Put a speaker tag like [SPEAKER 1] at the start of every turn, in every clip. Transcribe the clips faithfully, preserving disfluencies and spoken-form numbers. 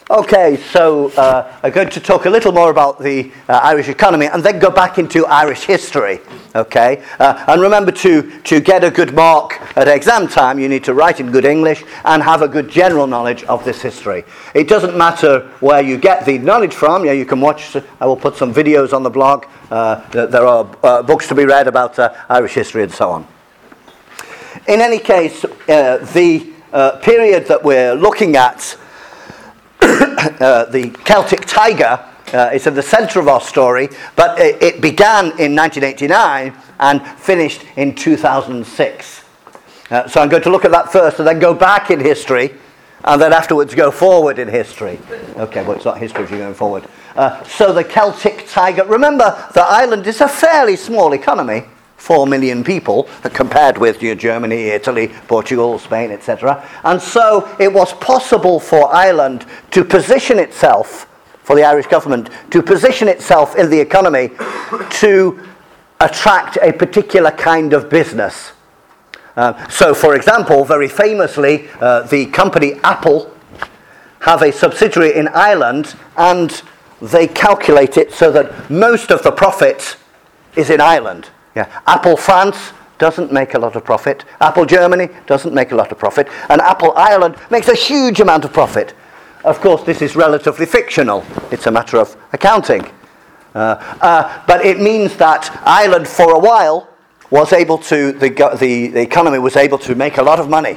[SPEAKER 1] Okay, so uh, I'm going to talk a little more about the uh, Irish economy and then go back into Irish history, okay? Uh, and remember to, to get a good mark at exam time, you need to write in good English and have a good general knowledge of this history. It doesn't matter where you get the knowledge from. Yeah, you can watch, I will put some videos on the blog. Uh, there are uh, books to be read about uh, Irish history and so on. In any case, uh, the uh, period that we're looking at, Uh, the Celtic Tiger uh, is at the centre of our story, but it, it began in nineteen eighty-nine and finished in two thousand six. Uh, so I'm going to look at that first and then go back in history and then afterwards go forward in history. Okay, well, it's not history if you're going forward. Uh, so the Celtic Tiger, remember the island is a fairly small economy, four million people, compared with you know, Germany, Italy, Portugal, Spain, et cetera. And so it was possible for Ireland to position itself, for the Irish government, to position itself in the economy to attract a particular kind of business. Uh, so, for example, very famously, uh, the company Apple have a subsidiary in Ireland, and they calculate it so that most of the profit is in Ireland. Yeah. Apple France doesn't make a lot of profit. Apple Germany doesn't make a lot of profit. And Apple Ireland makes a huge amount of profit. Of course, this is relatively fictional. It's a matter of accounting. Uh, uh, but it means that Ireland, for a while, was able to, the, the, the economy was able to make a lot of money.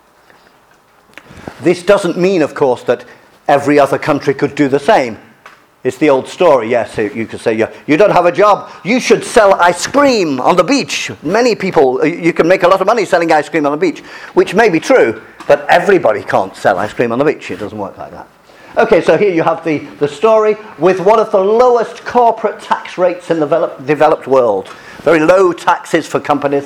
[SPEAKER 1] This doesn't mean, of course, that every other country could do the same. It's the old story, yes, you could say, you don't have a job, you should sell ice cream on the beach. Many people, you can make a lot of money selling ice cream on the beach, which may be true, but everybody can't sell ice cream on the beach. It doesn't work like that. Okay, so here you have the, the story with one of the lowest corporate tax rates in the developed, developed world. Very low taxes for companies,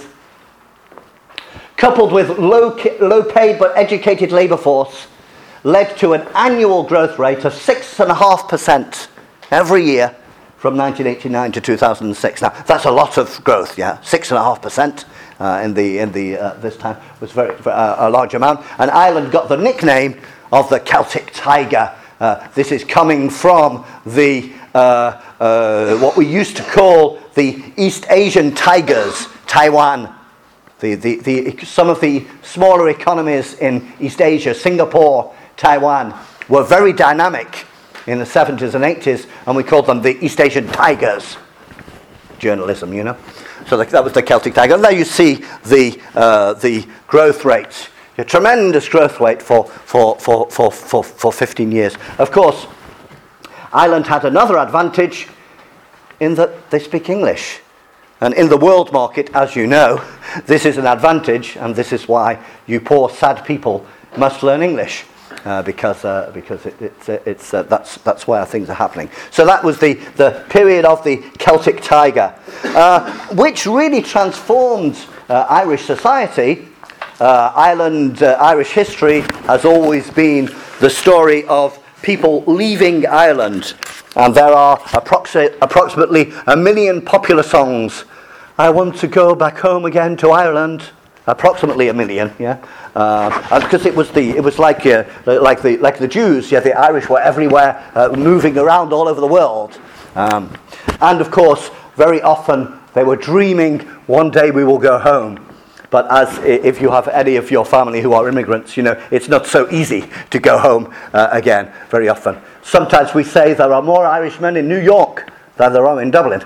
[SPEAKER 1] coupled with low, low paid but educated labour force, led to an annual growth rate of six point five percent every year from nineteen eighty-nine to two thousand six. Now, that's a lot of growth, yeah. six point five percent uh, in the in the uh, this time was very uh, a large amount. And Ireland got the nickname of the Celtic Tiger. Uh, this is coming from the uh, uh, what we used to call the East Asian tigers, Taiwan. The, the, the, some of the smaller economies in East Asia, Singapore, Taiwan, were very dynamic in the seventies and eighties, and we called them the East Asian Tigers. Journalism, you know. So the, that was the Celtic Tiger. And there you see the uh, the growth rates. A tremendous growth rate for, for, for, for, for, for fifteen years. Of course, Ireland had another advantage in that they speak English. And in the world market, as you know, this is an advantage, and this is why you poor, sad people must learn English. Uh, because uh, because it, it's uh, it's uh, that's that's where things are happening. So that was the, the period of the Celtic Tiger, uh, which really transformed uh, Irish society. Uh, Ireland, uh, Irish history has always been the story of people leaving Ireland, and there are approxi- approximately a million popular songs. I want to go back home again to Ireland. Approximately a million, yeah, uh, because it was the it was like uh, like the like the Jews, yeah, the Irish were everywhere, uh, moving around all over the world, um, and of course, very often they were dreaming one day we will go home. But as if you have any of your family who are immigrants, you know it's not so easy to go home uh, again. Very often, sometimes we say there are more Irishmen in New York than there are in Dublin.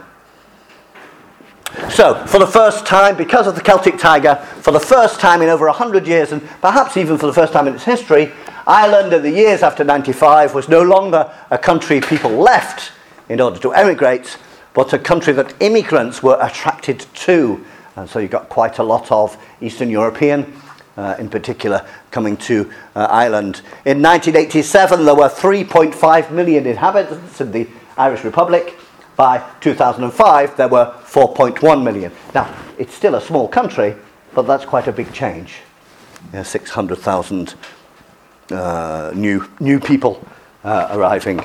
[SPEAKER 1] So, for the first time, because of the Celtic Tiger, for the first time in over a hundred years, and perhaps even for the first time in its history, Ireland in the years after ninety-five was no longer a country people left in order to emigrate, but a country that immigrants were attracted to. And so you got quite a lot of Eastern European, uh, in particular, coming to uh, Ireland. In nineteen eighty-seven, there were three point five million inhabitants in the Irish Republic. By two thousand five, there were four point one million. Now, it's still a small country, but that's quite a big change. Yeah, six hundred thousand uh, new new people uh, arriving.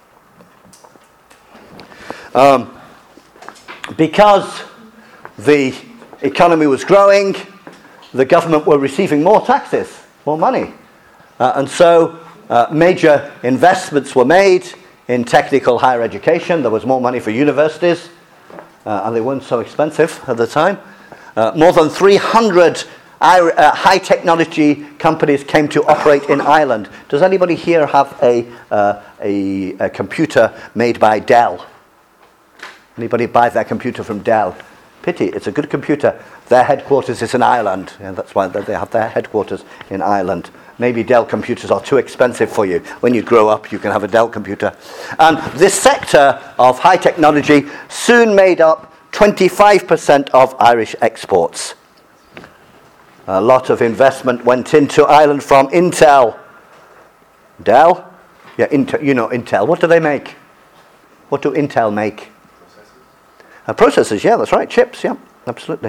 [SPEAKER 1] Um, because the economy was growing, the government were receiving more taxes, more money. Uh, and so uh, major investments were made in technical higher education. There was more money for universities, uh, and they weren't so expensive at the time. Uh, more than three hundred uh, high technology companies came to operate in Ireland. Does anybody here have a, uh, a, a computer made by Dell? Anybody buy their computer from Dell? Pity, it's a good computer. Their headquarters is in Ireland, and that's why they have their headquarters in Ireland. Maybe Dell computers are too expensive for you. When you grow up, you can have a Dell computer. And this sector of high technology soon made up twenty-five percent of Irish exports. A lot of investment went into Ireland from Intel. Dell? Yeah, Intel, you know Intel. What do they make? What do Intel make? Uh, processors, yeah, that's right. Chips, yeah, absolutely.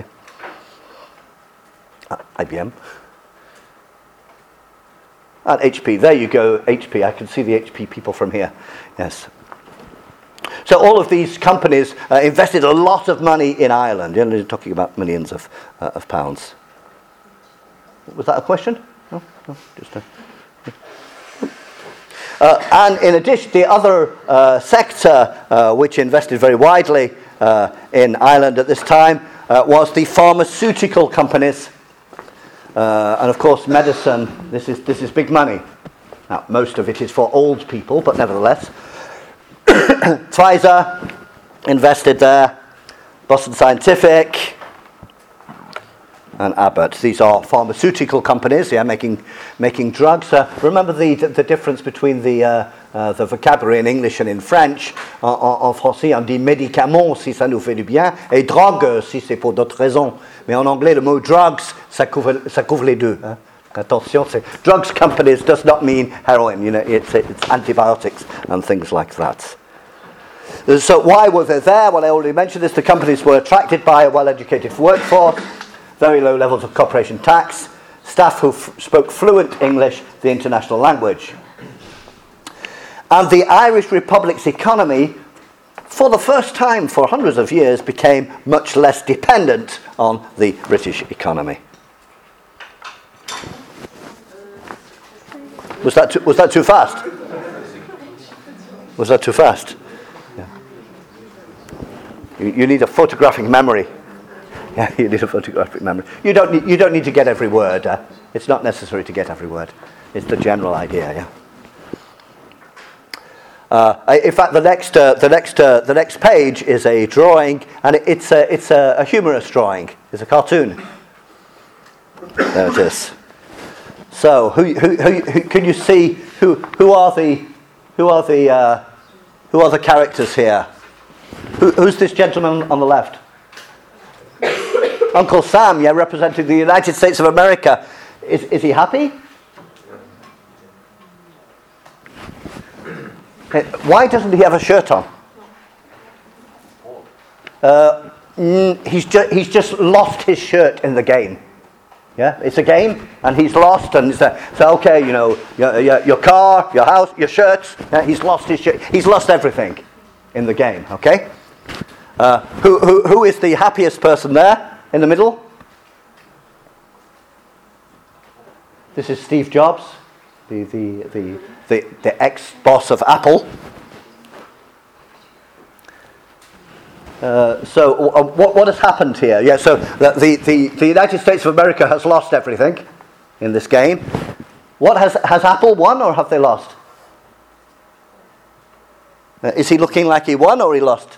[SPEAKER 1] Uh, I B M. And H P, there you go, H P. I can see the H P people from here. Yes. So all of these companies uh, invested a lot of money in Ireland. You're talking about millions of, uh, of pounds. Was that a question? No, no, just a... Uh, and in addition, the other uh, sector uh, which invested very widely uh, in Ireland at this time uh, was the pharmaceutical companies. Uh, and of course, medicine, this is, this is big money. Now, most of it is for old people, but nevertheless. Pfizer invested there, Boston Scientific, and Abbott. These are pharmaceutical companies, yeah, making making drugs. Uh, remember the, the the difference between the uh, uh, the vocabulary in English and in French. En, en, en français, on dit médicaments si ça nous fait du bien, et drogue si c'est pour d'autres raisons. Mais en anglais, le mot drugs, ça couvre ça couvre les deux. Hein. Attention, c'est drugs companies does not mean heroin. You know, it's it's antibiotics and things like that. So why were they there? Well, I already mentioned this. The companies were attracted by a well-educated workforce, very low levels of corporation tax, staff who f- spoke fluent English, the international language. And the Irish Republic's economy, for the first time for hundreds of years, became much less dependent on the British economy. Was that too, was that too fast? Was that too fast? Yeah. You, you need a photographic memory. Yeah, you need a photographic memory. You don't need, you don't need to get every word. Uh, it's not necessary to get every word. It's the general idea, yeah. Uh, in fact, the next uh, the next uh, the next page is a drawing, and it's a it's a, a humorous drawing. It's a cartoon. There it is. So, who, who, who, who can you see? Who who are the who are the uh, who are the characters here? Who, who's this gentleman on the left? Uncle Sam, yeah, representing the United States of America. Is is he happy? Why doesn't he have a shirt on? Uh, mm, he's just he's just lost his shirt in the game. Yeah, it's a game, and he's lost, and it's a, so okay, you know, your, your, your car, your house, your shirts. Yeah, he's lost his shirt. He's lost everything in the game. Okay. Uh, who who who is the happiest person there in the middle? This is Steve Jobs, the the the the, the ex-boss of Apple. Uh, so uh, what what has happened here? Yeah, so the, the, the, the United States of America has lost everything in this game. What has has Apple won, or have they lost? Uh, is he looking like he won or he lost?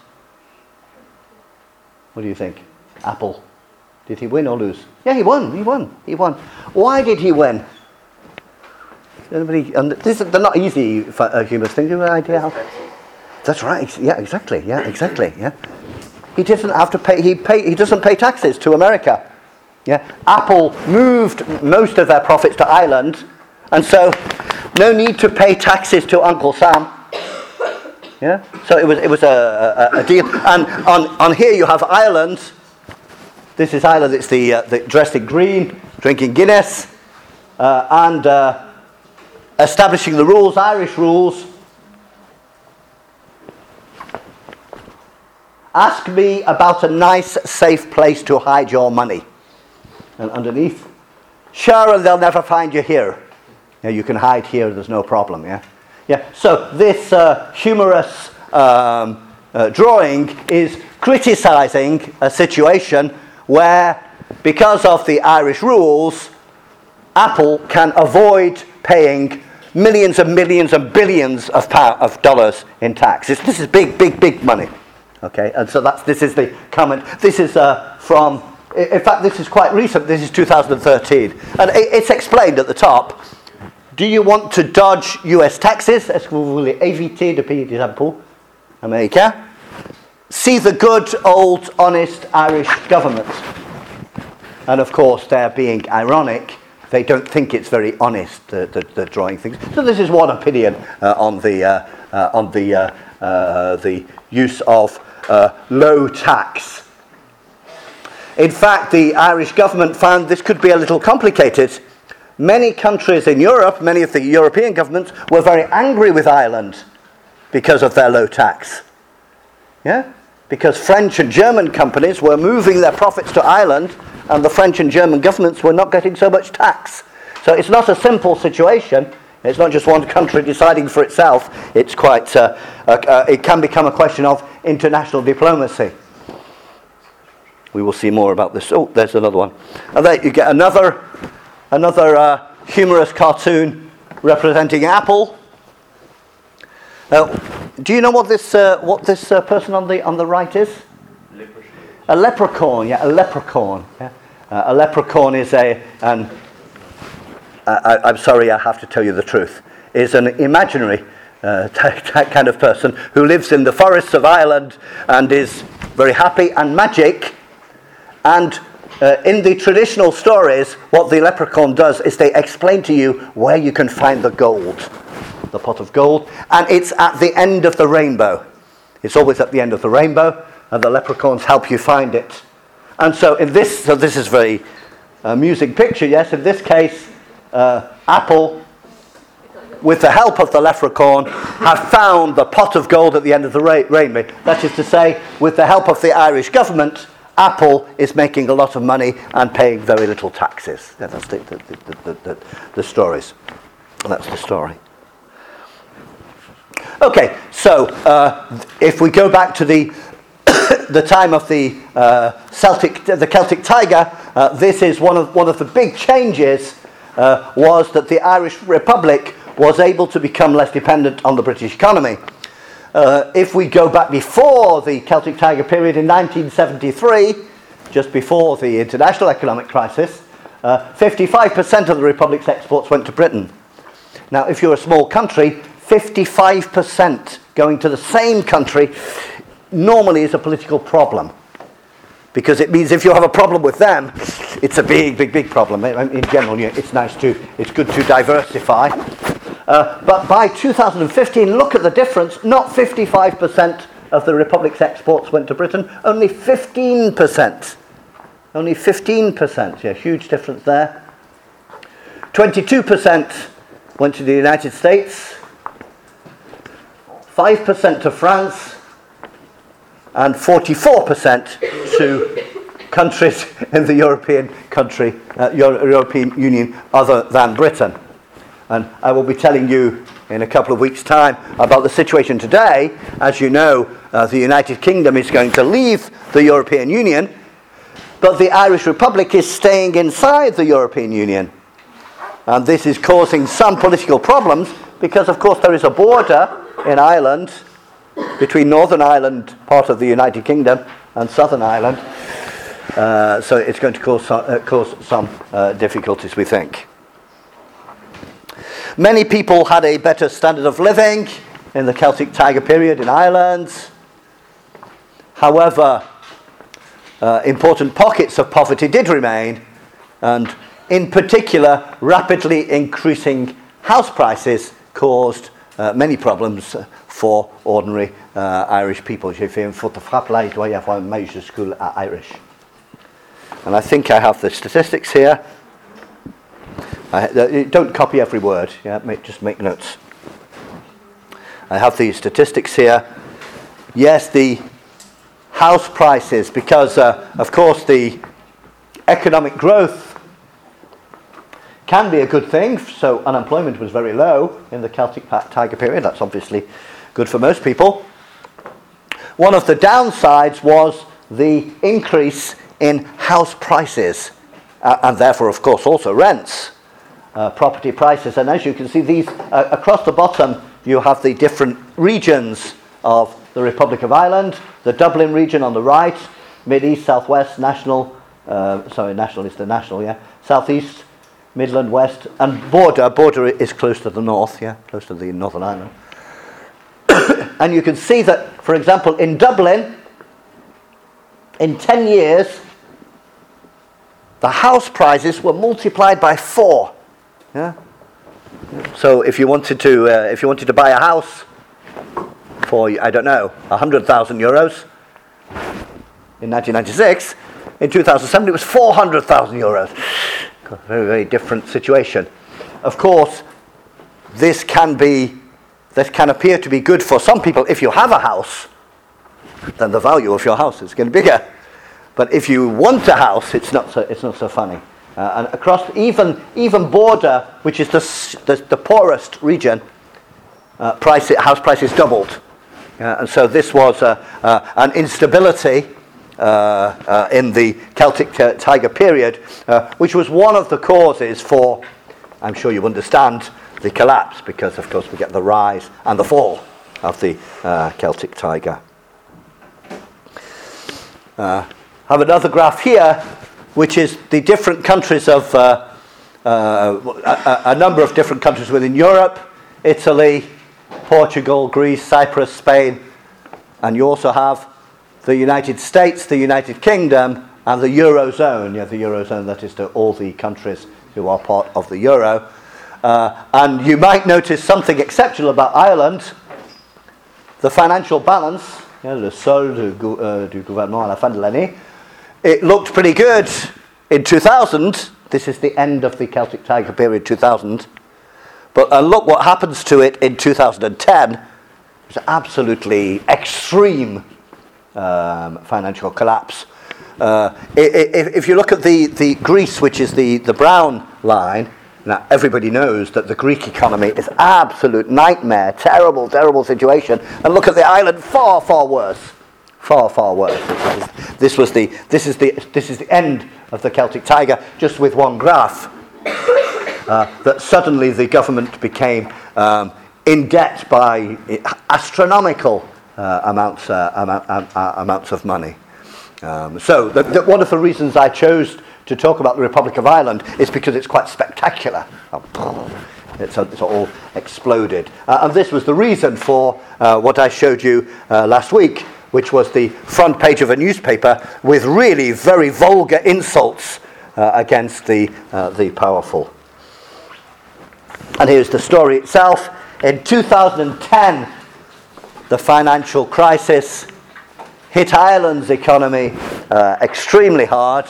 [SPEAKER 1] What do you think? Apple, did he win or lose? Yeah, he won. He won. He won. Why did he win? Anybody? And this they're not easy for uh, humorous things. Do you have an idea how? That's right. Yeah, exactly. Yeah, exactly. Yeah. He doesn't have to pay. He pay. He doesn't pay taxes to America. Yeah. Apple moved most of their profits to Ireland, and so no need to pay taxes to Uncle Sam. Yeah. So it was it was a, a, a deal. And on, on here you have Ireland. This is Ireland. It's the, uh, the dressed in green, drinking Guinness, uh, and uh, establishing the rules, Irish rules. Ask me about a nice, safe place to hide your money. And underneath, sure, and they'll never find you here. Yeah, you can hide here, there's no problem, yeah? Yeah, so this uh, humorous um, uh, drawing is criticising a situation where, because of the Irish rules, Apple can avoid paying millions and millions and billions of, pow- of dollars in tax. It's, this is big, big, big money. Okay, and so that's this is the comment. This is uh, from, in fact, this is quite recent. This is two thousand thirteen, and it, it's explained at the top. Do you want to dodge U S taxes? Est-ce que vous voulez éviter de payer des impôts américains? See the good, old, honest Irish government. And of course, they're being ironic. They don't think it's very honest, the, the, the drawing things. So this is one opinion uh, on the uh, uh, on the uh, uh, the use of uh, low tax. In fact, the Irish government found this could be a little complicated. Many countries in Europe, many of the European governments, were very angry with Ireland because of their low tax. Yeah? Because French and German companies were moving their profits to Ireland, and the French and German governments were not getting so much tax. So it's not a simple situation. It's not just one country deciding for itself. It's quite, uh, uh, uh, it can become a question of international diplomacy. We will see more about this. Oh, there's another one. And there you get another, another uh, humorous cartoon representing Apple. Now, do you know what this uh, what this uh, person on the on the right is? Leprechaun. A leprechaun, yeah, a leprechaun. Yeah. Uh, a leprechaun is a an. I, I'm sorry, I have to tell you the truth. Is an imaginary uh, t- kind of person who lives in the forests of Ireland and is very happy and magic. And uh, in the traditional stories, what the leprechaun does is they explain to you where you can find the gold. The pot of gold, and it's at the end of the rainbow. It's always at the end of the rainbow, and the leprechauns help you find it. And so in this, so this is a very amusing picture, yes. In this case, uh, Apple, with the help of the leprechaun, have found the pot of gold at the end of the ra- rainbow. That is to say, with the help of the Irish government, Apple is making a lot of money and paying very little taxes. Yeah, that's the, the, the, the, the, the stories. That's the story. Okay, so uh, if we go back to the the time of the uh, Celtic, the Celtic Tiger, uh, this is one of one of the big changes uh, was that the Irish Republic was able to become less dependent on the British economy. Uh, if we go back before the Celtic Tiger period in nineteen seventy-three, just before the international economic crisis, uh, fifty-five percent of the Republic's exports went to Britain. Now, if you're a small country, fifty-five percent going to the same country normally is a political problem. Because it means if you have a problem with them, it's a big, big, big problem. In general, it's nice to, it's good to diversify. Uh, but by two thousand fifteen, look at the difference. Not fifty-five percent of the Republic's exports went to Britain, only fifteen percent. Only fifteen percent, yeah, huge difference there. twenty-two percent went to the United States, five percent to France, and forty-four percent to countries in the European country, uh, European Union other than Britain. And I will be telling you in a couple of weeks' time about the situation today. As you know, uh, the United Kingdom is going to leave the European Union, but the Irish Republic is staying inside the European Union. And this is causing some political problems because, of course, there is a border in Ireland between Northern Ireland, part of the United Kingdom, and Southern Ireland. Uh, so it's going to cause some, uh, cause some uh, difficulties, we think. Many people had a better standard of living in the Celtic Tiger period in Ireland. However, uh, important pockets of poverty did remain, and in particular, rapidly increasing house prices caused uh, many problems for ordinary uh, Irish people. J'ai fait une faute frappe là, il doit y avoir une majuscule à Irish. And I think I have the statistics here. I, uh, don't copy every word, yeah, make, just make notes. I have the statistics here. Yes, the house prices, because uh, of course the economic growth can be a good thing. So unemployment was very low in the Celtic Tiger period. That's obviously good for most people. One of the downsides was the increase in house prices, uh, and therefore, of course, also rents, uh, property prices. And as you can see, these uh, across the bottom, you have the different regions of the Republic of Ireland, the Dublin region on the right, Mid-East, South-West, National, uh, sorry, National is the National, yeah, South-East, Midland, West, and Border. Border is close to the north, yeah, close to the Northern Ireland. And you can see that, for example, in Dublin, in ten years, the house prices were multiplied by four. Yeah. So if you wanted to, uh, if you wanted to buy a house for, I don't know, a hundred thousand euros in nineteen ninety-six, in two thousand seven it was four hundred thousand euros. Very, very different situation. Of course, this can be. This can appear to be good for some people. If you have a house, then the value of your house is getting bigger. But if you want a house, it's not so, it's not so funny. Uh, and across even even Border, which is the the, the poorest region, uh, price house prices doubled, uh, and so this was uh, uh, an instability uh, uh, in the Celtic t- Tiger period, uh, which was one of the causes for, I'm sure you understand, the collapse, because of course we get the rise and the fall of the uh, Celtic Tiger. Uh, have another graph here, which is the different countries of uh, uh, a, a number of different countries within Europe: Italy, Portugal, Greece, Cyprus, Spain, and you also have the United States, the United Kingdom, and the Eurozone. Yeah, the Eurozone, that is to all the countries who are part of the Euro. Uh, and you might notice something exceptional about Ireland. The financial balance, you know, le solde du, uh, du gouvernement à la fin de l'année, it looked pretty good in two thousand. This is the end of the Celtic Tiger period, two thousand. But uh, look what happens to it in two thousand ten. It's an absolutely extreme um, financial collapse. Uh, if, if you look at the, the Greece, which is the, the brown line, now, everybody knows that the Greek economy is absolute nightmare, terrible, terrible situation. And look at the island, far, far worse, far, far worse. This was the, this is the, this is the end of the Celtic Tiger, just with one graph. Uh, that suddenly the government became um, in debt by astronomical uh, amounts, uh, amount, uh, amounts of money. Um, so, the, the, one of the reasons I chose to talk about the Republic of Ireland is because it's quite spectacular. It's, it's all exploded. Uh, and this was the reason for uh, what I showed you uh, last week, which was the front page of a newspaper with really very vulgar insults uh, against the, uh, the powerful. And here's the story itself. In two thousand ten, the financial crisis hit Ireland's economy uh, extremely hard.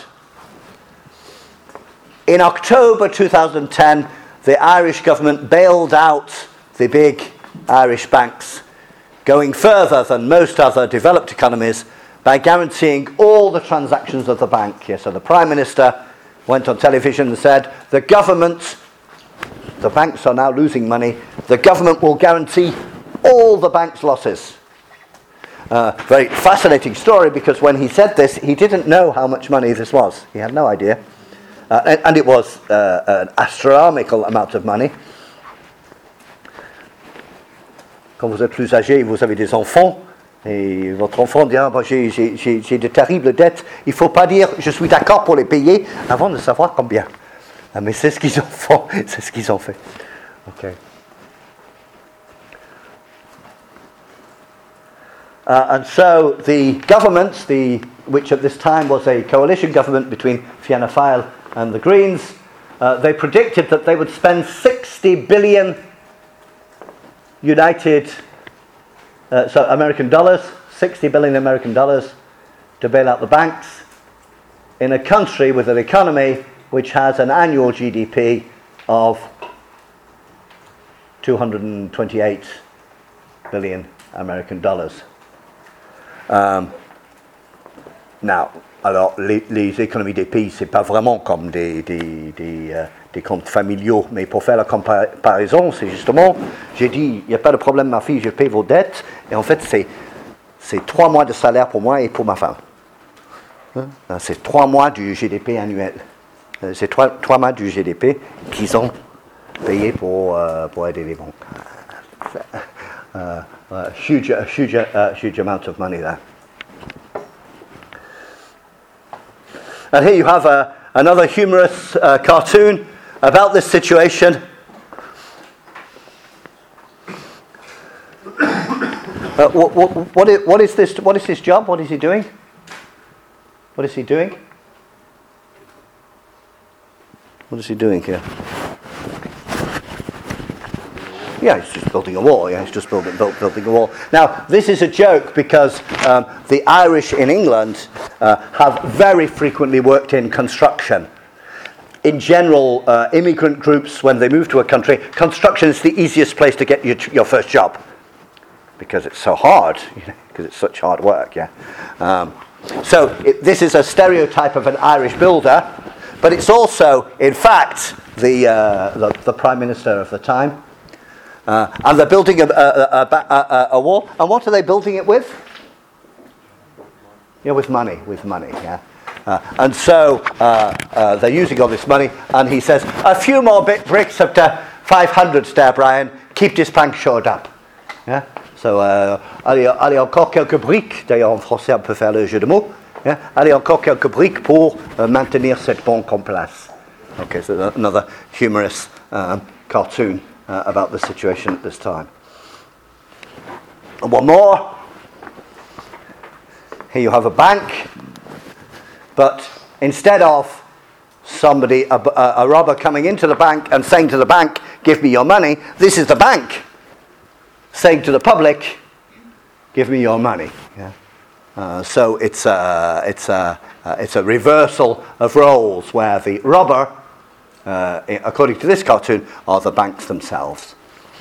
[SPEAKER 1] In October two thousand ten, the Irish government bailed out the big Irish banks, going further than most other developed economies by guaranteeing all the transactions of the bank. Yeah, so the Prime Minister went on television and said, the government, the banks are now losing money, the government will guarantee all the bank's losses. Uh, very fascinating story, because when he said this, he didn't know how much money this was. He had no idea. Uh, and, and it was uh, an astronomical amount of money. Quand vous êtes plus âgé, vous avez des enfants, et votre enfant dit ah, bah, j'ai, j'ai, j'ai, j'ai de terribles dettes, il ne faut pas dire je suis d'accord pour les payer avant de savoir combien. Ah, mais c'est ce qu'ils ont fait. C'est ce qu'ils ont fait. Okay. Uh, and so the government, the, which at this time was a coalition government between Fianna Fáil and the Greens, uh, they predicted that they would spend sixty billion United, uh, so American dollars, sixty billion American dollars to bail out the banks in a country with an economy which has an annual G D P of two hundred twenty-eight billion American dollars. Um, now, alors les, les économies des pays, c'est pas vraiment comme des, des, des, euh, des comptes familiaux. Mais pour faire la comparaison, c'est justement, j'ai dit, il n'y a pas de problème, ma fille, je paie vos dettes. Et en fait, c'est, c'est trois mois de salaire pour moi et pour ma femme. Hein? C'est trois mois du G D P annuel. C'est trois, trois mois du G D P qu'ils ont payé pour, euh, pour aider les banques. Uh, uh, huge, uh, huge, uh, huge amount of money there. And here you have a, another humorous uh, cartoon about this situation. Uh, what, what, what, is, what is this? What is his job? What is he doing? What is he doing? What is he doing here? Yeah, he's just building a wall. Yeah, he's just building, build, building a wall. Now, this is a joke because um, the Irish in England uh, have very frequently worked in construction. In general, uh, immigrant groups, when they move to a country, construction is the easiest place to get your, your first job because it's so hard, you know, because it's such hard work. Yeah. Um, so it, this is a stereotype of an Irish builder, but it's also, in fact, the uh, the, the Prime Minister of the time. Uh, and they're building a, a, a, a, a wall. And what are they building it with? Yeah, with money, with money, yeah. Uh, and so uh, uh, they're using all this money, and he says, a few more bit bricks up to five hundred there, Brian. Keep this plank shored up. Yeah? So, uh, allez, allez, encore quelques briques. D'ailleurs, en français, on peut faire le jeu de mots. Yeah? Allez, encore quelques briques pour uh, maintenir cette banque en place. Okay, so another humorous um, cartoon. Uh, about the situation at this time. And one more. Here you have a bank, but instead of somebody, a, a robber coming into the bank and saying to the bank, give me your money, this is the bank saying to the public, give me your money. Yeah? Uh, so it's a, it's, a, uh, it's a reversal of roles where the robber, Uh, according to this cartoon, are the banks themselves.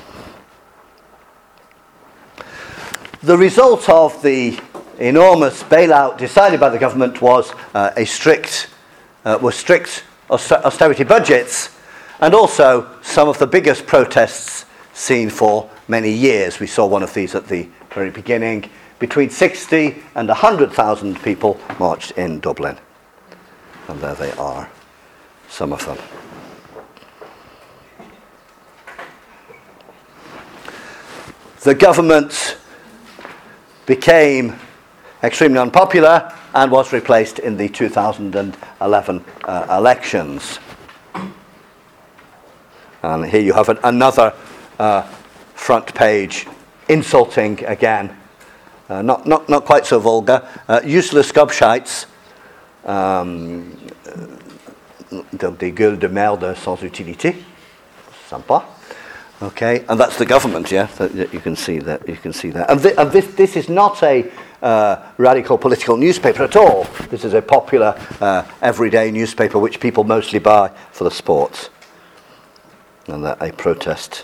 [SPEAKER 1] The result of the enormous bailout decided by the government was uh, a strict, uh, was strict austerity budgets, and also some of the biggest protests seen for many years. We saw one of these at the very beginning. Between sixty and one hundred thousand people marched in Dublin. And there they are, some of them. The government became extremely unpopular and was replaced in the two thousand eleven uh, elections. And here you have an, another uh, front page insulting again, uh, not, not, not quite so vulgar, uh, useless gobshites, um, des gueules de merde sans utilité, sympa. Okay, and that's the government, yeah. So you can see that. You can see that. And, th- and this this is not a uh, radical political newspaper at all. This is a popular, uh, everyday newspaper which people mostly buy for the sports. And that a protest.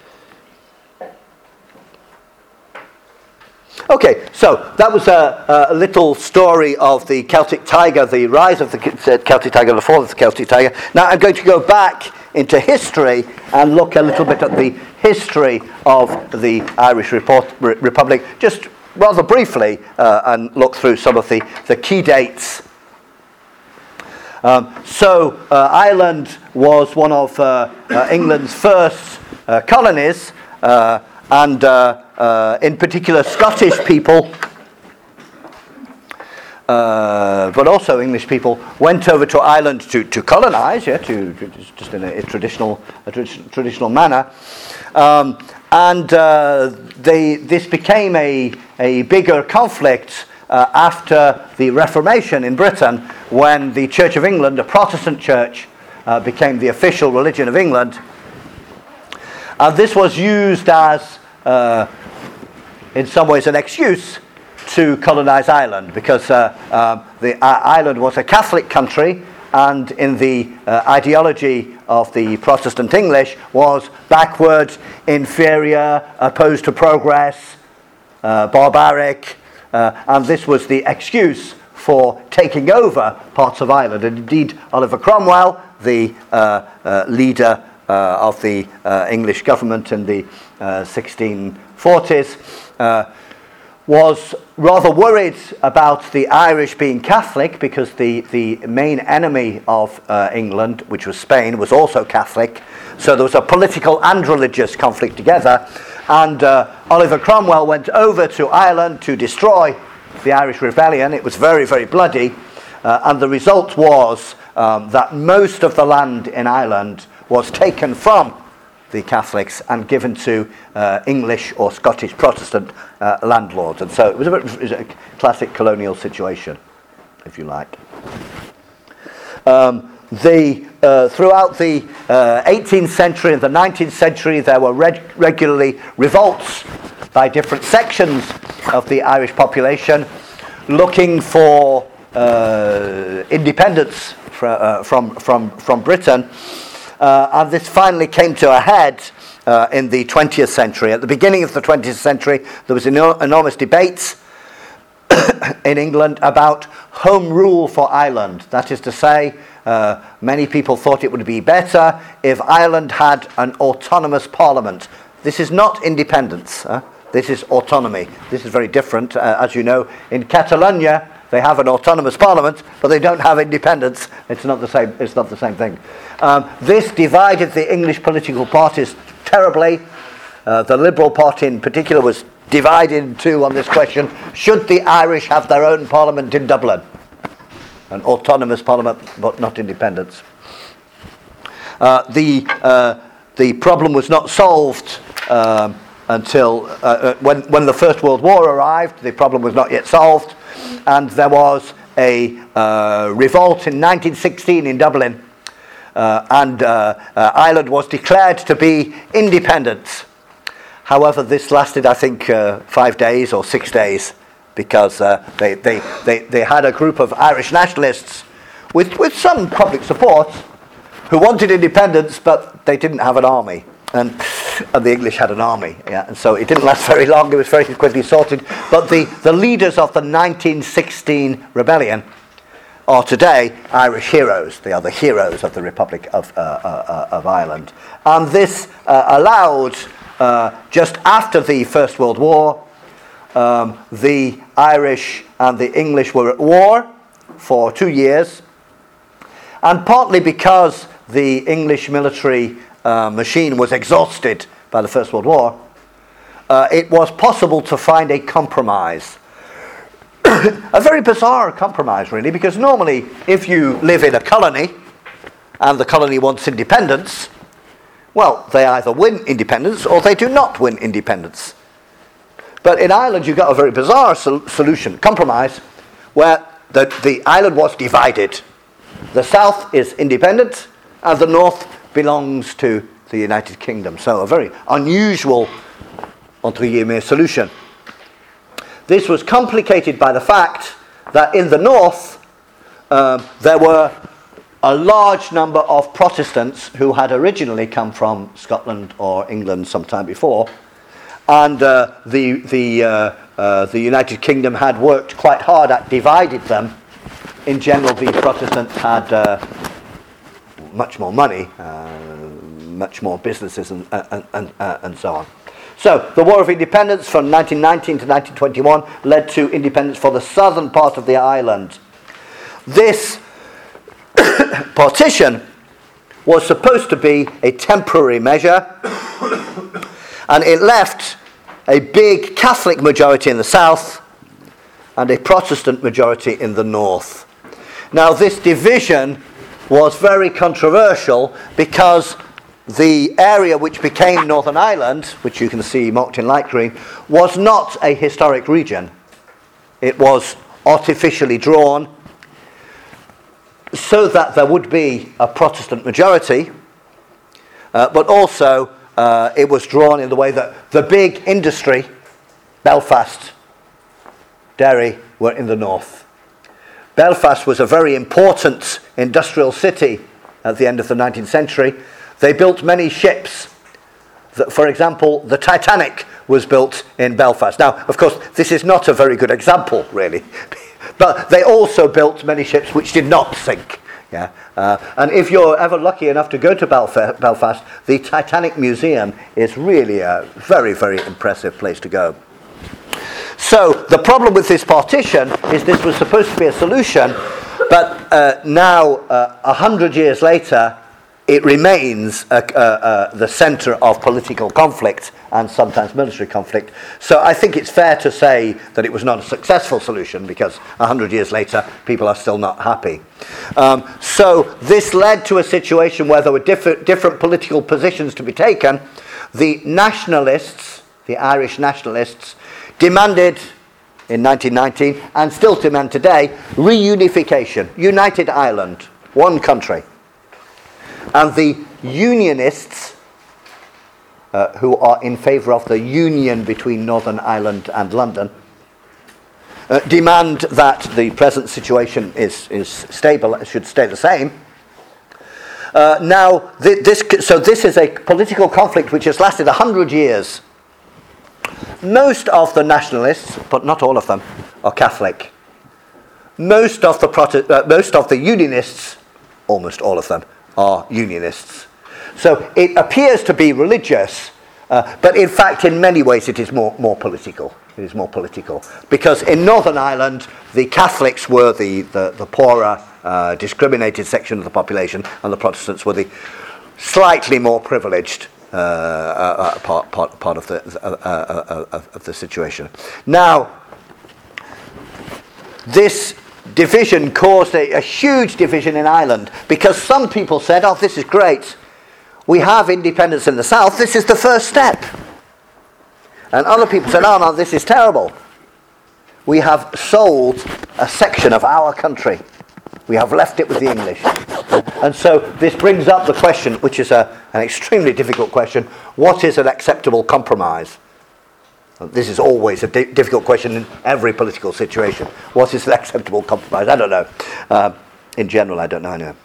[SPEAKER 1] Okay, so that was a, a little story of the Celtic Tiger, the rise of the Celtic Tiger, the fall of the Celtic Tiger. Now I'm going to go back into history and look a little bit at the history of the Irish Report, Re- Republic, just rather briefly, uh, and look through some of the, the key dates. Um, so uh, Ireland was one of uh, uh, England's first uh, colonies, uh, and uh, uh, in particular Scottish people, Uh, but also English people went over to Ireland to, to colonize, yeah, to, to just in a, a traditional a tra- traditional manner, um, and uh, they this became a a bigger conflict uh, after the Reformation in Britain, when the Church of England, a Protestant church, uh, became the official religion of England, and this was used as, uh, in some ways, an excuse to colonize Ireland, because uh, uh, the uh, Ireland was a Catholic country, and in the uh, ideology of the Protestant English was backward, inferior, opposed to progress, uh, barbaric, uh, and this was the excuse for taking over parts of Ireland. And indeed, Oliver Cromwell, the uh, uh, leader uh, of the uh, English government in the uh, sixteen forties, uh, was rather worried about the Irish being Catholic, because the, the main enemy of uh, England, which was Spain, was also Catholic. So there was a political and religious conflict together. And uh, Oliver Cromwell went over to Ireland to destroy the Irish rebellion. It was very, very bloody. Uh, and the result was um, that most of the land in Ireland was taken from the Catholics and given to uh, English or Scottish Protestant uh, landlords. And so it was, a, it was a classic colonial situation, if you like. Um, the, uh, throughout the uh, eighteenth century and the nineteenth century, there were reg- regularly revolts by different sections of the Irish population looking for uh, independence fr- uh, from, from, from Britain. Uh, and this finally came to a head uh, in the twentieth century. At the beginning of the twentieth century, there was eno- enormous debates in England about home rule for Ireland. That is to say, uh, many people thought it would be better if Ireland had an autonomous parliament. This is not independence. Uh, this is autonomy. This is very different. Uh, as you know, in Catalonia, they have an autonomous parliament, but they don't have independence. It's not the same. It's not the same thing. Um, this divided the English political parties terribly. Uh, the Liberal Party, in particular, was divided in two on this question: should the Irish have their own parliament in Dublin, an autonomous parliament, but not independence? Uh, the uh, the problem was not solved um, until uh, when when the First World War arrived. The problem was not yet solved. And there was a uh, revolt in nineteen sixteen in Dublin, uh, and uh, uh, Ireland was declared to be independent. However, this lasted, I think, uh, five days or six days, because uh, they, they, they, they had a group of Irish nationalists with, with some public support who wanted independence, but they didn't have an army. And, and the English had an army, yeah, and so it didn't last very long. It was very quickly sorted. But the, the leaders of the nineteen sixteen rebellion are today Irish heroes. They are the heroes of the Republic of, uh, uh, of Ireland. And this uh, allowed, uh, just after the First World War, um, the Irish and the English were at war for two years. And partly because the English military Uh, machine was exhausted by the First World War, uh, it was possible to find a compromise. A very bizarre compromise, really, because normally if you live in a colony and the colony wants independence, well, they either win independence or they do not win independence. But in Ireland you've got a very bizarre sol- solution, compromise, where the, the island was divided. The south is independent and the north belongs to the United Kingdom. So a very unusual, entre guillemets, solution. This was complicated by the fact that in the north um, there were a large number of Protestants who had originally come from Scotland or England sometime before, and uh, the the uh, uh, the United Kingdom had worked quite hard at dividing them. In general, the Protestants had Uh, much more money, uh, much more businesses, and and, and, uh, and so on. So the War of Independence from nineteen nineteen to nineteen twenty-one led to independence for the southern part of the island. This partition was supposed to be a temporary measure, and it left a big Catholic majority in the south and a Protestant majority in the north. Now this division was very controversial because the area which became Northern Ireland, which you can see marked in light green, was not a historic region. It was artificially drawn so that there would be a Protestant majority, uh, but also uh, it was drawn in the way that the big industry, Belfast, Derry, were in the north. Belfast was a very important industrial city at the end of the nineteenth century. They built many ships. For example, the Titanic was built in Belfast. Now, of course, this is not a very good example, really. But they also built many ships which did not sink. Yeah, uh, and if you're ever lucky enough to go to Belfa- Belfast, the Titanic Museum is really a very, very impressive place to go. So the problem with this partition is this was supposed to be a solution, but uh, now, uh, a hundred years later, it remains uh, uh, uh, the centre of political conflict and sometimes military conflict. So I think it's fair to say that it was not a successful solution, because a hundred years later, people are still not happy. Um, so this led to a situation where there were different, different political positions to be taken. The nationalists, the Irish nationalists, demanded in nineteen nineteen, and still demand today, reunification, united Ireland, one country. And the Unionists, uh, who are in favour of the union between Northern Ireland and London, uh, demand that the present situation is, is stable, it should stay the same. Uh, now, th- this, so this is a political conflict which has lasted a hundred years. Most of the nationalists, but not all of them, are Catholic. Most of the Prote- uh, most of the Unionists, almost all of them, are Unionists. So it appears to be religious, uh, but in fact, in many ways, it is more, more political. It is more political. Because in Northern Ireland, the Catholics were the, the, the poorer, uh, discriminated section of the population, and the Protestants were the slightly more privileged uh, uh, part, part, part of the, uh, uh, uh, of the situation. Now, this division caused a, a huge division in Ireland, because some people said, oh, this is great. We have independence in the south. This is the first step. And other people said, oh, no, this is terrible. We have sold a section of our country. We have left it with the English. And so this brings up the question, which is a, an extremely difficult question, what is an acceptable compromise? This is always a di- difficult question in every political situation. What is an acceptable compromise? I don't know. Uh, in general, I don't know. Anyway.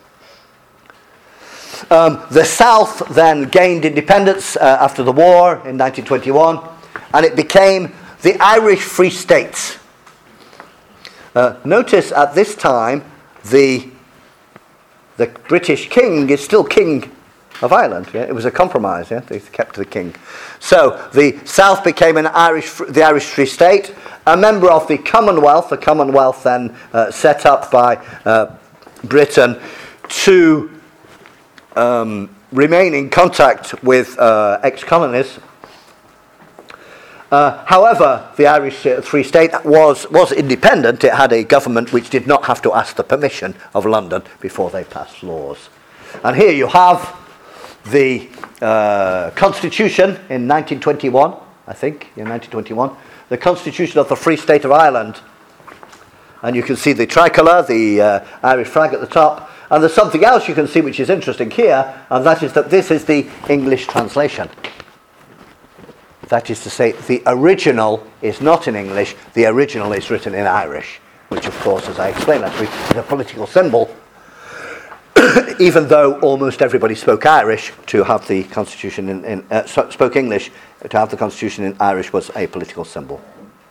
[SPEAKER 1] Um, the South then gained independence uh, after the war in nineteen twenty-one, and it became the Irish Free State. Uh, notice at this time, the, the British king is still king of Ireland. Yeah? It was a compromise. Yeah? They kept the king. So the South became an Irish, the Irish Free State, a member of the Commonwealth. The Commonwealth then uh, set up by uh, Britain to um, remain in contact with uh, ex-colonies. Uh, however, the Irish uh, Free State was, was independent. It had a government which did not have to ask the permission of London before they passed laws. And here you have the uh, Constitution in nineteen twenty-one, I think, in nineteen twenty-one, the Constitution of the Free State of Ireland. And you can see the tricolour, the uh, Irish flag at the top. And there's something else you can see which is interesting here, and that is that this is the English translation. That is to say, the original is not in English, the original is written in Irish, which of course, as I explained last week, is a political symbol, even though almost everybody spoke Irish. To have the Constitution in, in uh, spoke English, to have the Constitution in Irish was a political symbol.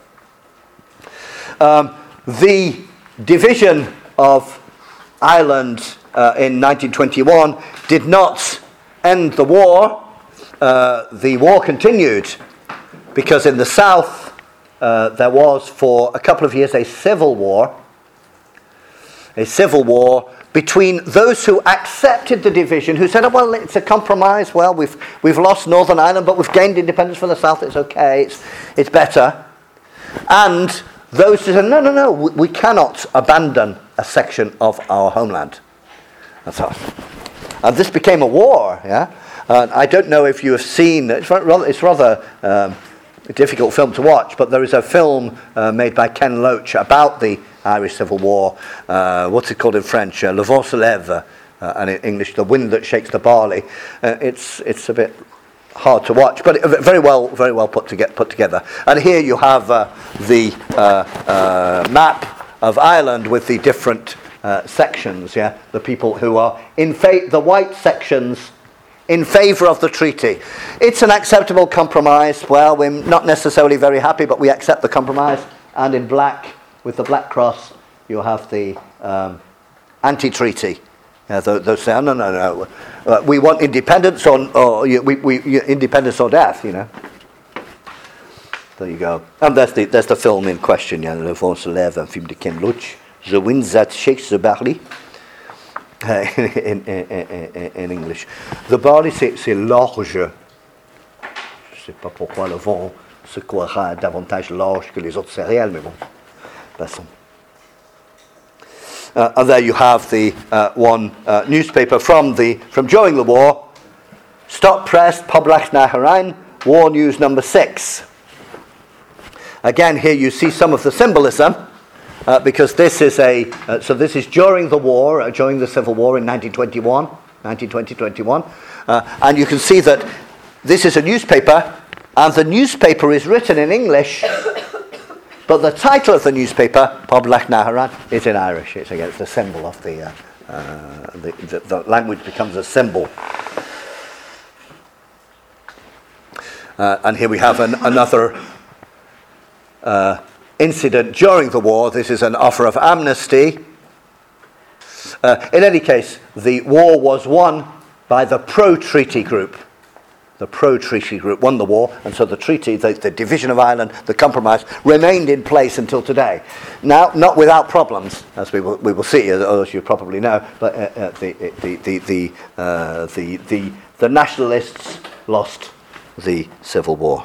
[SPEAKER 1] Um, the division of Ireland uh, in nineteen twenty-one did not end the war. Uh, the war continued, because in the south uh, there was for a couple of years a civil war, a civil war between those who accepted the division, who said, oh, well, it's a compromise, well, we've we've lost Northern Ireland, but we've gained independence from the south, it's okay, it's, it's better. And those who said, no, no, no, we, we cannot abandon a section of our homeland. And so, and this became a war, yeah? And I don't know if you have seen, it's rather, it's rather um, a difficult film to watch, but there is a film uh, made by Ken Loach about the Irish Civil War. Uh, what's it called in French? Uh, Le Vent se lève, uh, and in English, The Wind That Shakes the Barley. Uh, it's it's a bit hard to watch, but it, very well very well put to get put together. And here you have uh, the uh, uh, map of Ireland with the different uh, sections. Yeah, the people who are in fa- the white sections in favour of the treaty. It's an acceptable compromise. Well, we're not necessarily very happy, but we accept the compromise. And in black, with the black cross, you have the um, anti-treaty Uh, those, those say, no, no, no, uh, we want independence on, or we, we, independence or death, you know. There you go. And that's the, that's the film in question, yeah, Le Vent se lève, un film de Ken Loach, The Wind That Shakes the Barley, uh, in, in, in, in English. The barley, c'est, c'est l'orge. Je ne sais pas pourquoi le vent se croira davantage l'orge que les autres céréales, mais bon, passons. Uh, and there you have the uh, one uh, newspaper from the from during the war. Stop press, Poblach na Herein, War News number six. Again, here you see some of the symbolism, uh, because this is a uh, so this is during the war, uh, during the Civil War in nineteen twenty-one, nineteen twenty twenty-one, uh, and you can see that this is a newspaper, and the newspaper is written in English. But the title of the newspaper, Poblach na Herein, is in Irish. It's again, it's the symbol of the, uh, uh, the, the the language becomes a symbol. Uh, and here we have an, another uh, incident during the war. This is an offer of amnesty. Uh, in any case, the war was won by the pro-treaty group. The pro-treaty group won the war, and so the treaty, the, the division of Ireland, the compromise, remained in place until today. Now, not without problems, as we will, we will see, as you probably know, but uh, uh, the, the, the, the, uh, the, the, the nationalists lost the Civil War.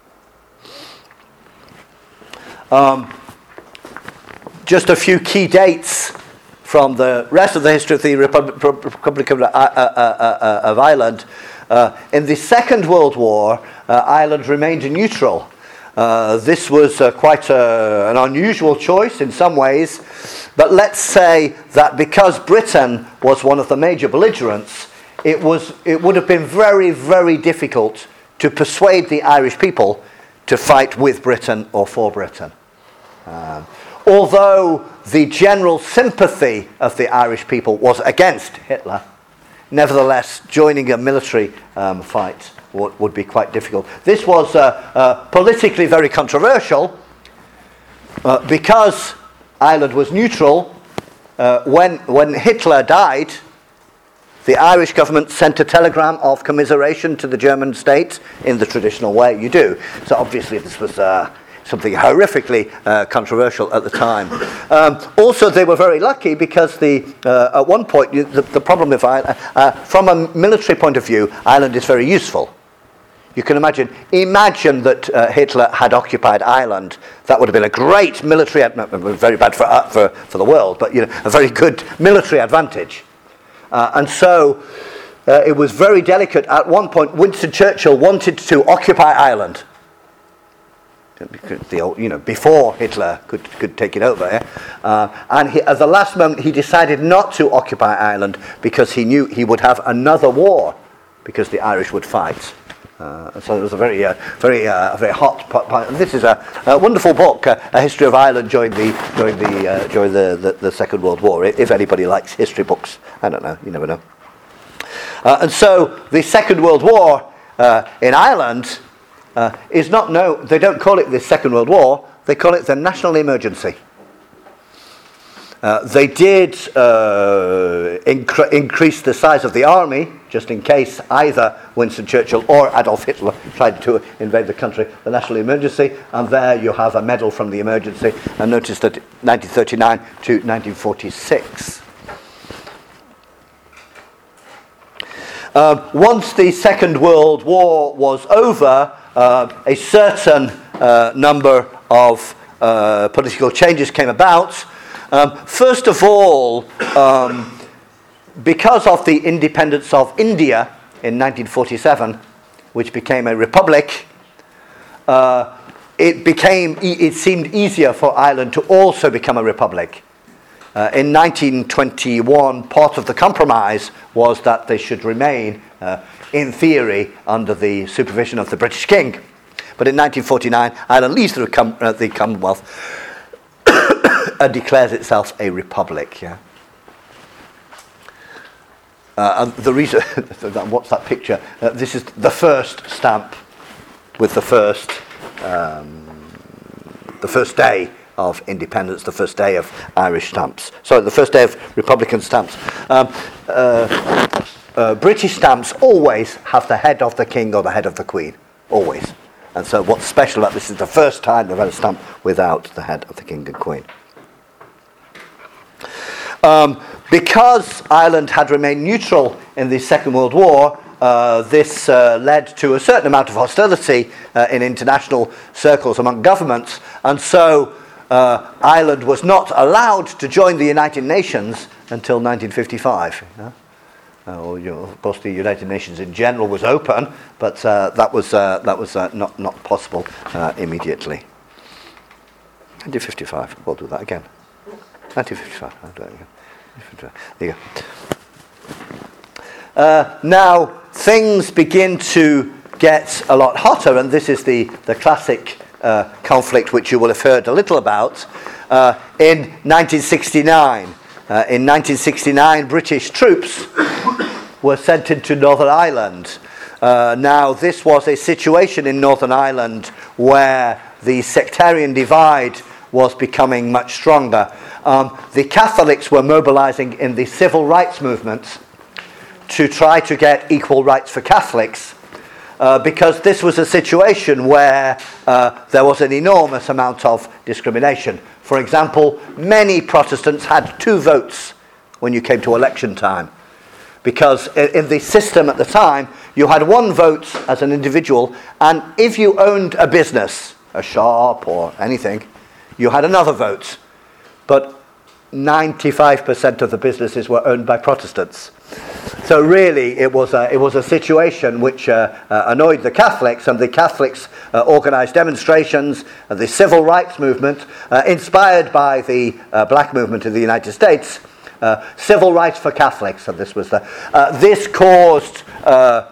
[SPEAKER 1] Um, just a few key dates from the rest of the history of the Repub- Republic of, uh, uh, uh, of Ireland. Uh, in the Second World War, uh, Ireland remained neutral. Uh, this was uh, quite a, an unusual choice in some ways, but let's say that because Britain was one of the major belligerents, it was it would have been very, very difficult to persuade the Irish people to fight with Britain or for Britain. Um, although the general sympathy of the Irish people was against Hitler, nevertheless, joining a military um, fight would, would be quite difficult. This was uh, uh, politically very controversial uh, because Ireland was neutral. Uh, when, when Hitler died, the Irish government sent a telegram of commiseration to the German state in the traditional way you do. So obviously this was uh, something horrifically uh, controversial at the time. Um, also, they were very lucky because the uh, at one point, you, the, the problem with Ireland, uh, from a military point of view, Ireland is very useful. You can imagine, imagine that uh, Hitler had occupied Ireland. That would have been a great military, ad- very bad for, uh, for, for the world, but you know, a very good military advantage. Uh, and so, uh, it was very delicate. At one point, Winston Churchill wanted to occupy Ireland. The, you know, before Hitler could, could take it over, yeah? uh, and he, at the last moment he decided not to occupy Ireland because he knew he would have another war because the Irish would fight. Uh, so it was a very, uh, very, uh, very hot. Po- po- this is a, a wonderful book, uh, a history of Ireland during the during the uh, during the, the, the Second World War. If anybody likes history books, I don't know, you never know. Uh, and so the Second World War uh, in Ireland. Uh, is not no. They don't call it the Second World War. They call it the national emergency. Uh, they did uh, incre- increase the size of the army just in case either Winston Churchill or Adolf Hitler tried to invade the country. The national emergency, and there you have a medal from the emergency. And notice that nineteen thirty-nine to nineteen forty-six. Uh, once the Second World War was over. Uh, a certain uh, number of uh, political changes came about. Um, first of all, um, because of the independence of India in nineteen forty-seven, which became a republic, uh, it became it seemed easier for Ireland to also become a republic. Uh, in nineteen twenty-one, part of the compromise was that they should remain, uh, in theory, under the supervision of the British King. But in nineteen forty-nine, Ireland leaves the, com- uh, the Commonwealth and declares itself a republic. Yeah. Uh, and the reason, what's that picture? Uh, this is the first stamp with the first, um, the first day of independence, the first day of Irish stamps. Sorry, the first day of Republican stamps. Um, uh, uh, British stamps always have the head of the king or the head of the queen, always. And so what's special about this is the first time they've had a stamp without the head of the king and queen. Um, because Ireland had remained neutral in the Second World War, uh, this uh, led to a certain amount of hostility uh, in international circles among governments, and so uh, Ireland was not allowed to join the United Nations until nineteen fifty-five. You know? Uh, well, you know, of course, the United Nations in general was open, but uh, that was uh, that was uh, not not possible uh, immediately. nineteen fifty-five. We'll do that again. nineteen fifty-five. I'll do that again. There you go. Uh, now things begin to get a lot hotter, and this is the the classic uh, conflict which you will have heard a little about. Uh, in nineteen sixty-nine, uh, in nineteen sixty-nine, British troops were sent into Northern Ireland. Uh, now, this was a situation in Northern Ireland where the sectarian divide was becoming much stronger. Um, the Catholics were mobilizing in the civil rights movement to try to get equal rights for Catholics, uh, because this was a situation where uh, there was an enormous amount of discrimination. For example, many Protestants had two votes when you came to election time, because in the system at the time, you had one vote as an individual, and if you owned a business, a shop or anything, you had another vote. But ninety-five percent of the businesses were owned by Protestants. So really, it was a, it was a situation which uh, uh, annoyed the Catholics, and the Catholics uh, organised demonstrations, and the civil rights movement, uh, inspired by the uh, black movement in the United States, uh, civil rights for Catholics, and this was the, uh, this caused uh,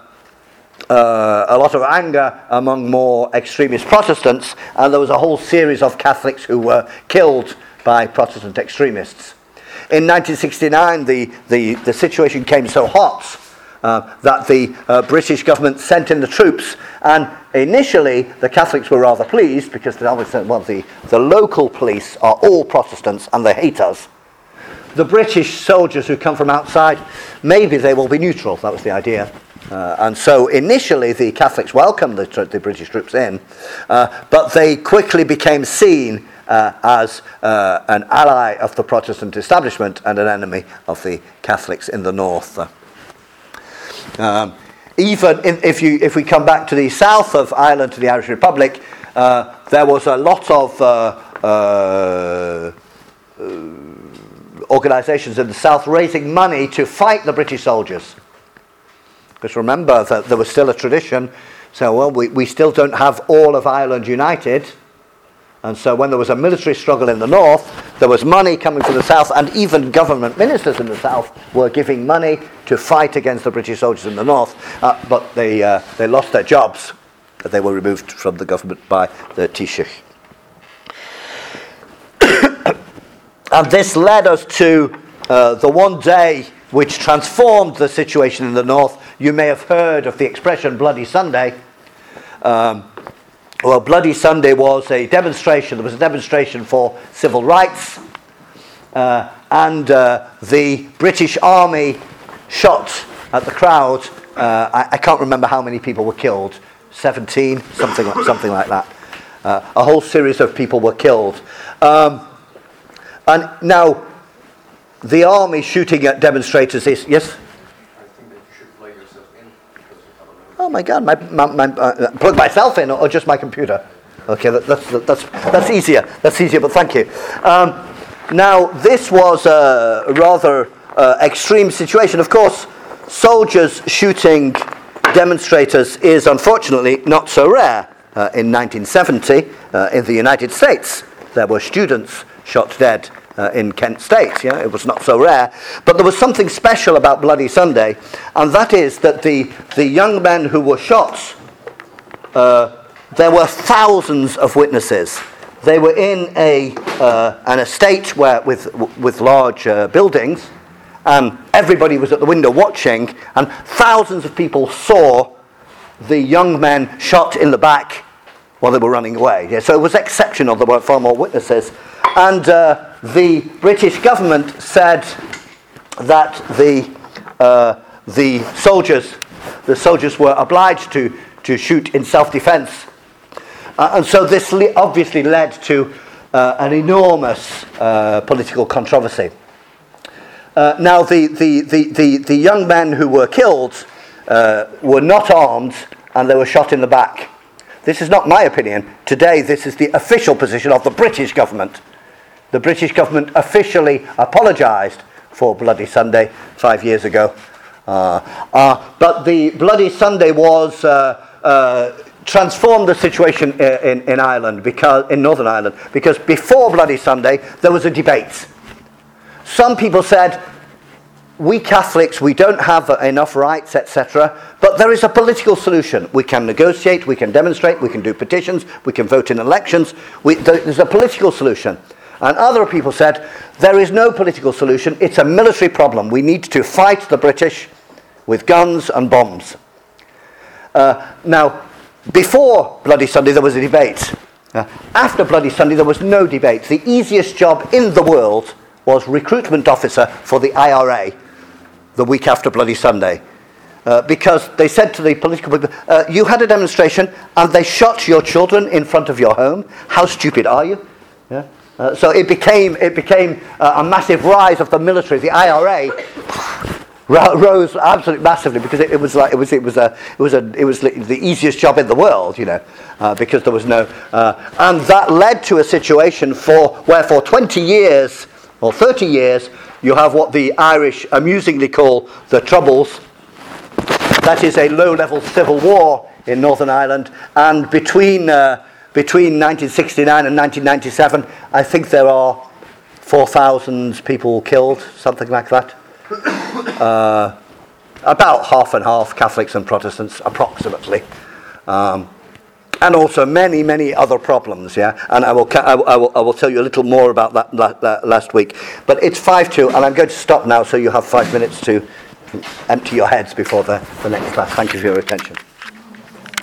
[SPEAKER 1] uh, a lot of anger among more extremist Protestants, and there was a whole series of Catholics who were killed by Protestant extremists. In nineteen sixty-nine, the, the, the situation came so hot uh, that the uh, British government sent in the troops, and initially the Catholics were rather pleased, because they always said, well, the, the local police are all Protestants and they hate us. The British soldiers who come from outside, maybe they will be neutral. That was the idea. Uh, and so initially the Catholics welcomed the, the British troops in, uh, but they quickly became seen uh, as uh, an ally of the Protestant establishment and an enemy of the Catholics in the north. Um, even in, if you if we come back to the south of Ireland, to the Irish Republic, uh, there was a lot of uh, uh, uh, organisations in the south raising money to fight the British soldiers. Because remember that there was still a tradition, so well, we, we still don't have all of Ireland united. And so when there was a military struggle in the north, there was money coming from the south, and even government ministers in the south were giving money to fight against the British soldiers in the north. Uh, but they uh, they lost their jobs. They were removed from the government by the Taoiseach. And this led us to uh, the one day which transformed the situation in the north. You may have heard of the expression Bloody Sunday. Um, well, Bloody Sunday was a demonstration. There was a demonstration for civil rights. Uh, and uh, the British Army shot at the crowd. Uh, I, I can't remember how many people were killed. seventeen, something like, something like that. Uh, a whole series of people were killed. Um, and now, the army shooting at demonstrators is, yes? Oh my God! My, my, my uh, plug myself in, or, or just my computer? Okay, that, that's that's that's easier. That's easier. But thank you. Um, now, this was a rather uh, extreme situation. Of course, soldiers shooting demonstrators is unfortunately not so rare. Uh, in nineteen seventy, uh, in the United States, there were students shot dead uh, in Kent State. Yeah, it was not so rare. But there was something special about Bloody Sunday, and that is that the, the young men who were shot, uh, there were thousands of witnesses. They were in a uh, an estate where with with large uh, buildings, and everybody was at the window watching, and thousands of people saw the young men shot in the back while they were running away. Yeah, so it was exceptional. There were far more witnesses. And uh, the British government said that the uh, the soldiers the soldiers were obliged to, to shoot in self-defense. Uh, and so this le- obviously led to uh, an enormous uh, political controversy. Uh, now, the, the, the, the, the young men who were killed uh, were not armed, and they were shot in the back. This is not my opinion. Today, this is the official position of the British government. The British government officially apologised for Bloody Sunday five years ago. Uh, uh, but the Bloody Sunday was uh, uh, transformed the situation in, in, in Ireland, because in Northern Ireland, because before Bloody Sunday there was a debate. Some people said, we Catholics, we don't have enough rights, et cetera, but there is a political solution. We can negotiate, we can demonstrate, we can do petitions, we can vote in elections. We, there's a political solution. And other people said, there is no political solution, it's a military problem. We need to fight the British with guns and bombs. Uh, now, before Bloody Sunday there was a debate. Uh, after Bloody Sunday there was no debate. The easiest job in the world was recruitment officer for the I R A the week after Bloody Sunday. Uh, because they said to the political people, uh, you had a demonstration and they shot your children in front of your home. How stupid are you? Yeah. Uh, so it became it became uh, a massive rise of the military. The I R A ro- rose absolutely massively because it, it was like it was it was a it was a it was the easiest job in the world, you know, uh, because there was no uh, and that led to a situation for where for twenty years or thirty years you have what the Irish amusingly call the Troubles. That is a low-level civil war in Northern Ireland, and between uh, between nineteen sixty-nine and nineteen ninety-seven, I think there are four thousand people killed, something like that. Uh, about half and half, Catholics and Protestants, approximately. Um, and also many, many other problems, yeah. And I will, ca- I will, I will, I will tell you a little more about that, that, that last week. But it's five two, and I'm going to stop now, so you have five minutes to empty your heads before the, the next class. Thank you for your attention.